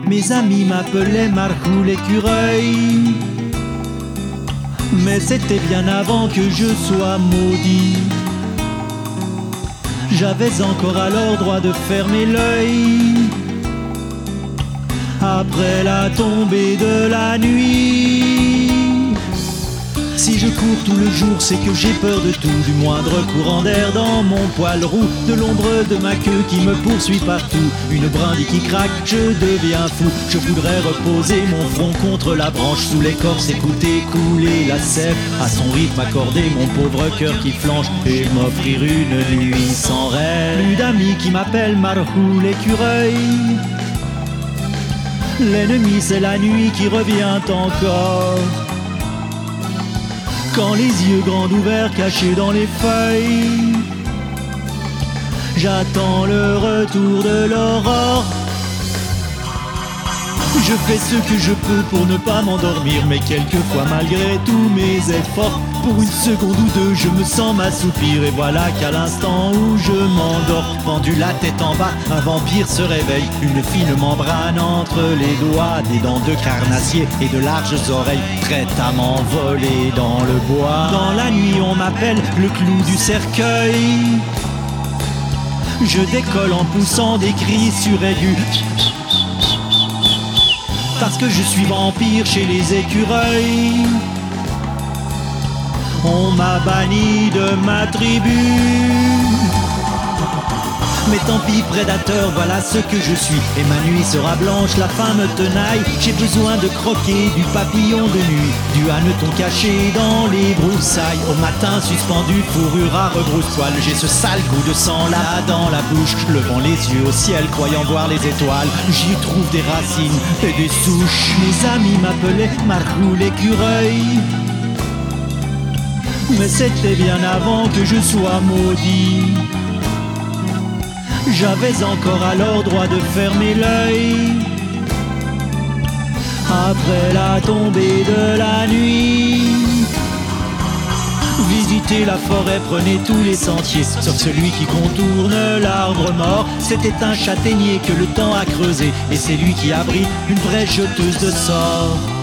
Mes amis m'appelaient Marcou l'écureuil, mais c'était bien avant que je sois maudit. J'avais encore alors droit de fermer l'œil après la tombée de la nuit. Si je cours tout le jour, c'est que j'ai peur de tout, du moindre courant d'air dans mon poil roux, de l'ombre de ma queue qui me poursuit partout, une brindille qui craque, je deviens fou. Je voudrais reposer mon front contre la branche, sous l'écorce écouter couler la sève, à son rythme accorder mon pauvre cœur qui flanche, et m'offrir une nuit sans rêve. Plus d'amis qui m'appellent Marcou l'écureuil, l'ennemi c'est la nuit qui revient encore. Quand les yeux grands ouverts cachés dans les feuilles, j'attends le retour de l'aurore. Je fais ce que je peux pour ne pas m'endormir, mais quelquefois malgré tous mes efforts, pour une seconde ou deux je me sens m'assoupir. Et voilà qu'à l'instant où je m'endors, pendu la tête en bas, un vampire se réveille, une fine membrane entre les doigts, des dents de carnassier et de larges oreilles, prête à m'envoler dans le bois. Dans la nuit on m'appelle le clou du cercueil, je décolle en poussant des cris suraigus, parce que je suis vampire chez les écureuils. On m'a banni de ma tribu, mais tant pis prédateur, voilà ce que je suis. Et ma nuit sera blanche, la faim me tenaille, j'ai besoin de croquer du papillon de nuit, du hanneton caché dans les broussailles. Au matin suspendu, fourrure à rebrousse-poil, j'ai ce sale goût de sang là dans la bouche, levant les yeux au ciel, croyant voir les étoiles, j'y trouve des racines et des souches. Mes amis m'appelaient Marcou l'écureuil, mais c'était bien avant que je sois maudit. J'avais encore alors droit de fermer l'œil après la tombée de la nuit. Visiter la forêt, prenez tous les sentiers, sauf celui qui contourne l'arbre mort. C'était un châtaignier que le temps a creusé, et c'est lui qui abrite une vraie jeteuse de sorts.